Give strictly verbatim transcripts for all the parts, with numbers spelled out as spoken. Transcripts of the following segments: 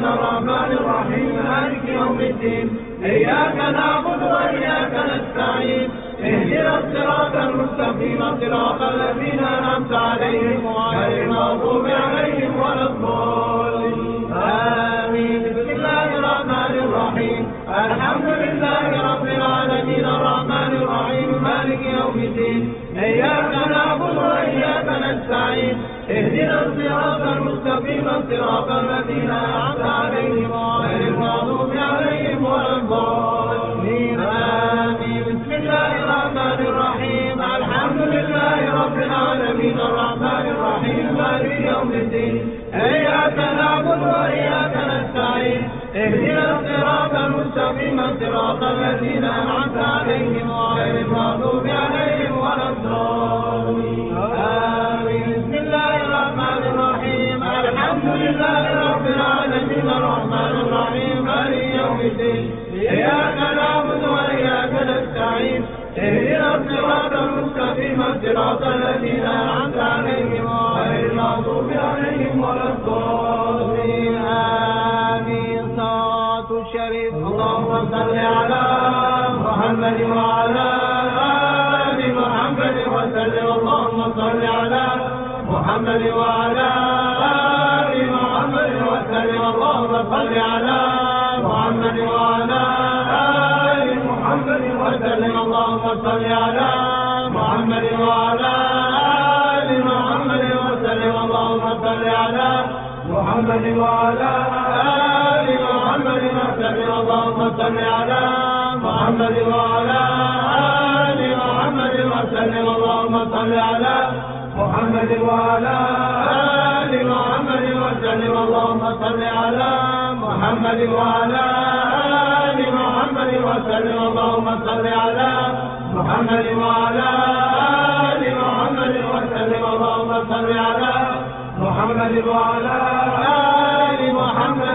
العالمين الرحمن الرحيم مالك يوم الدين إياك نعبد وإياك نستعين اهدنا الصراط المستقيم صراط الذين أنعمت عليهم غير المغضوب عليهم ولا الضالين آمين. بسم الله الرحمن الرحيم الحمد لله رب العالمين الرحمن الرحيم مالك يوم الدين إياك نعبد وإياك نستعين اهدنا الصراط المستقيم صراط الذين أنعمت عليهم غير المغضوب عليهم ولا الضالين آمين. بسم الله الرحمن الرحيم الحمد لله رب العالمين الرحمن الرحيم مالك يوم الدين إياك نعبد وإياك نستعين اهدنا الصراط المستقيم صراط الذين أنعمت عليهم غير المغضوب عليهم ولا الضالين آمين. بسم الله الرحمن الرحيم الحمد لله رب العالمين الرحمن الرحيم مالك يوم الدين إياك نعبد وإياك نستعين اهدنا الصراط المستقيم صراط الذين أنعمت عليهم غير المغضوب عليهم ولا الضالين آمين. صلاة الشريف اللهم صل على محمد وعلى آل محمد وسلم اللهم صل على محمد وعلى آل محمد وسلم اللهم صل على محمد وعلى آل محمد وسلم اللهم صل على محمد وعلى آل محمد وسلم اللهم صل على محمد وعلى آل محمد وسلم اللهم صل على محمد وعلى آل محمد وسلم اللهم صل على محمد وعلى آل محمد وسلم اللهم صل على محمد وعلى آل محمد وسلم اللهم صل على محمد وعلى آل محمد وسلم اللهم صل على محمد وعلى آل محمد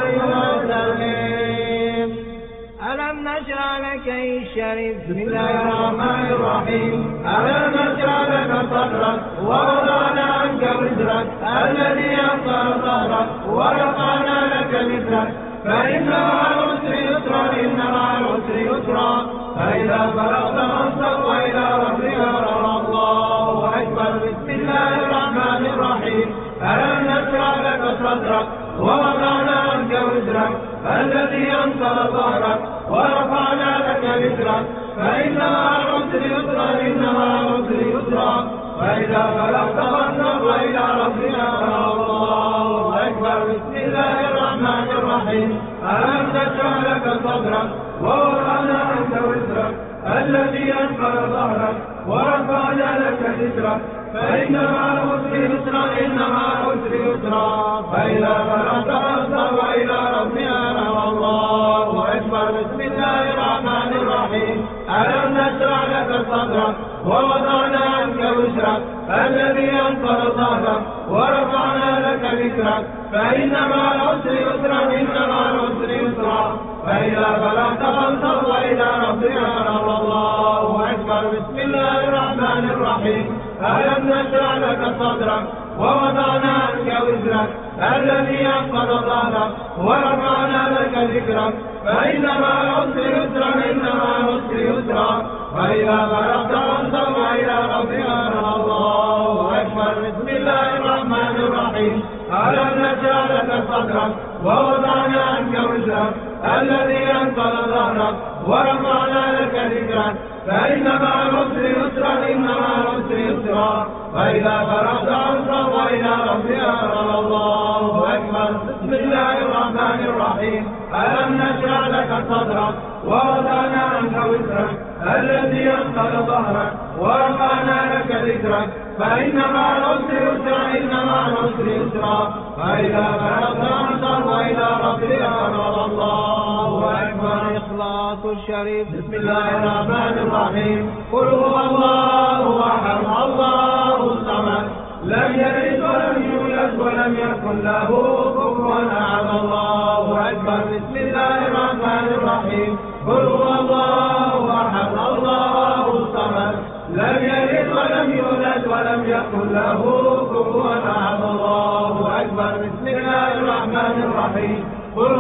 وسلم. ألم نشرح لك الشريف بسم الله الرحمن الرحيم ألم نشرح لك صدرك ووضعنا عنك وزرك الذي أنقض ظهرك ورفعنا لك ذكرك فإن مع العسر يسرا إن مع العسر يسرا فإذا فرغت فانصب وإلى ربك فارغب. الله أكبر. بسم الله الرحمن الرحيم ألم نشرح لك صدرك ووضعنا عنك وزرك الذي أنقض ظهرك ورفعنا لك ذكرك فإن مع العسر يسرا إن مع العسر يسرا فإذا فرغت فانصب وإلى ربك فارغب. الله أكبر. بسم الله الرحمن الرحيم ألم نشرح لك صدرك ووضعنا عنك وزرك الذي أنقض ظهرك ورفعنا لك ذكرك فإن مع العسر يسرا إن مع العسر يسرا فإذا فرغت فانصب وإلى ربك فارغب. الله أكبر. بسم الله الرحمن الرحيم ألم نشرح لك صدرك ووضعنا عنك وزرك الذي أنقض ظهرك ورفعنا لك ذكرك فإن مع العسر يسرا إن مع العسر يسرا فإذا فرغت فانصب وإلى ربك فارغب. الله أكبر. بسم الله الرحمن الرحيم ألم نشرح لك صدرك ووضعنا عنك وزرك الذي أنقض ظهرك ورفعنا لك ذكرك فإن مع العسر يسرا إن مع العسر يسرا فإذا فرغت فانصب وإلى ربك فارغب. الله أكبر. بسم الله الرحمن الرحيم ألم نشرح لك صدرك ووضعنا عنك وزرك الذي أنقض ظهرك ورفعنا لك ذكرك فإن مع العسر يسرا إن مع العسر يسرا فإذا فرغت فانصب وإلى ربك فارغب. الله أكبر. بسم الله الرحمن الرحيم ألم نشرح لك صدرك ووضعنا عنك وزرك الذي أنقض ظهرك ورفعنا لك ذكرك فإن مع العسر يسرا إن مع العسر يسرا فإذا فرغت فانصب وإلى ربك فارغب. الله أكبر. إخلاص الشريف بسم الله الرحمن الرحيم قل هو الله أحد الله الصمد لم يلد ولم يولد ولم يكن له كفوا أحد. الله أكبر. بسم الله الرحمن الرحيم قل هو الله أحد الله الصمد لم يلد ولم يولد ولم يكن له كفوا أحد. الله أكبر. بسم الله الرحمن الرحيم قل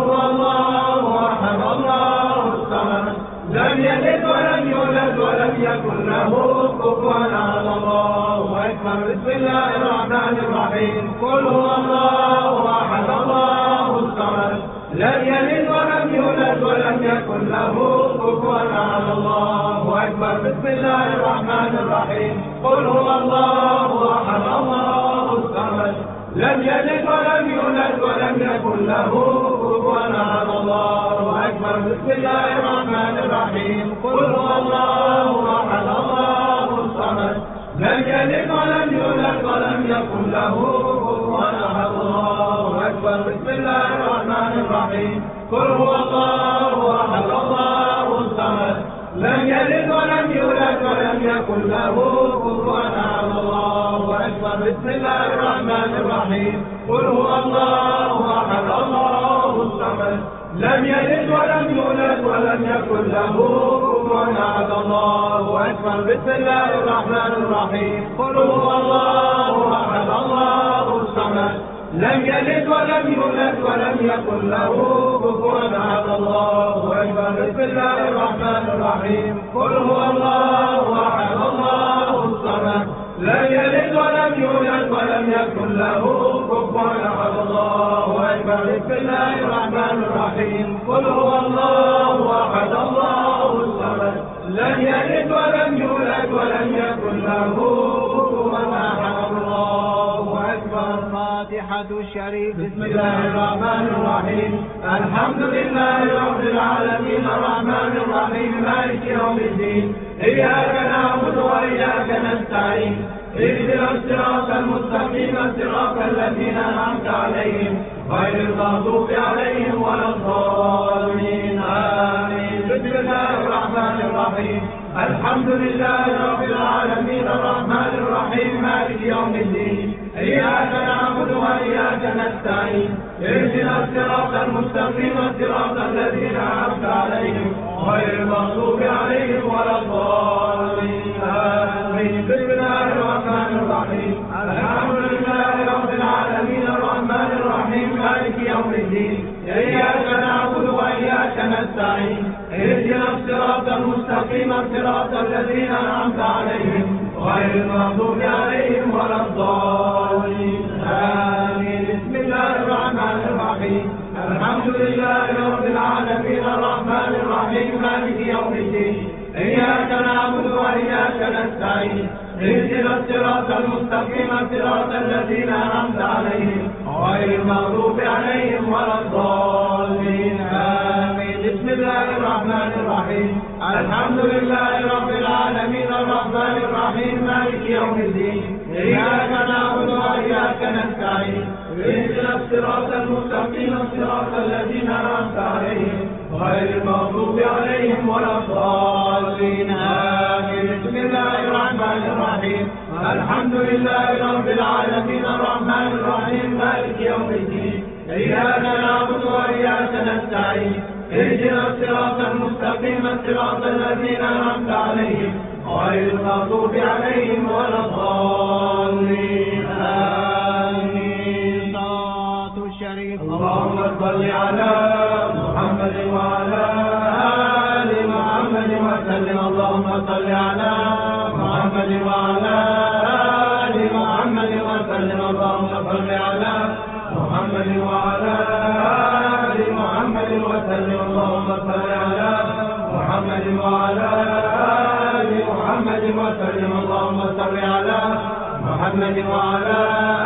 هو الله أحد الله الصمد لم يلد ولم يولد ولم يكن له كفوا أحد الله أكبر بسم الله الرحمن الرحيم قل هو الله أحد الله الصمد لم يلد ولم يولد ولم يكن له كفوا أحد الله أكبر بسم الله الرحمن الرحيم قل هو الله أحد الله الصمد لم يلد ولم يولد ولم يكن له كفوا أحد الله أكبر بسم الله الرحمن الرحيم قل هو الله أحد الله الصمد لم يلد ولم يولد ولم يكن له كفوا أحد الله أكبر بسم الله الرحمن الرحيم قل هو الله أحد الله الصمد لم يلد ولم يولد ولم يكن له كفوا أحد الله أكبر بسم الله الرحمن الرحيم قل هو الله أحد الله الصمد لم يلد ولم يولد ولم يكن له كفوا أحد الله أكبر بسم الله الرحمن الرحيم قل هو الله أحد الله الصمد لم يلد ولم يولد ولم يكن له كفوا أحد الله أكبر بسم الله الرحمن الرحيم قل هو الله أحد الله الصمد لم يلد ولم يولد ولم يكن له كفوا أحد الله أكبر بسم الله الرحمن الرحيم قل هو الله أحد الله الصمد لم يلد ولم يولد ولم يكن له كفوا أحد الله أكبر. فاتحة الشريف. بسم الله الرحمن الرحيم الحمد لله رب العالمين الرحمن الرحيم مالك يوم الدين إياك نعبد وإياك نستعين اهدنا الصراط المستقيم صراط الذين أنعمت عليهم غير المغضوب عليهم ولا الضالين آمين. بسم الله الرحمن الرحيم الحمد لله رب العالمين الرحمن الرحيم مالك يوم الدين إياك نعبد وإياك نستعين اهدنا الصراط المستقيم صراط الذين أنعمت عليهم غير المغضوب عليهم ولا الضالين آمين. بسم الله الرحمن الرحيم الحمد لله رب العالمين الرحمن الرحيم مالك يوم الدين إياك نعبد وإياك نستعين اهدنا الصراط المستقيم صراط الذين أنعمت عليهم غير المغضوب عليهم ولا الضالين آمين. بسم الله الرحمن الرحيم الحمد لله رب العالمين الرحمن الرحيم مالك يوم الدين إياك نعبد وإياك نستعين اهدنا الصراط المستقيم صراط الذين أنعمت عليهم غير المغضوب عليهم ولا الضالين آمين. بسم الله الرحمن الرحيم الحمد لله رب العالمين الرحمن الرحيم مالك يوم الدين إياك نعبد وإياك نستعين اهدنا الصراط المستقيم صراط الذين أنعمت عليهم غير المغضوب عليهم ولا الضالين آمين. بسم الله الرحمن الرحيم الحمد لله رب العالمين الرحمن الرحيم مالك يوم الدين إياك نعبد وإياك نستعين اهدنا الصراط المستقيم صراط الذين أنعمت عليهم غير المغضوب عليهم ولا الضالين آمين. صلاة الشريف. اللهم صل على محمد وعلى آل محمد وسلم. اللهم صل على محمد وعلى آل محمد وسلم. اللهم صل على محمد وعلى آل محمد وسلم. اللهم صل على محمد وعلى آل محمد وسلم. اللهم صل على محمد وعلى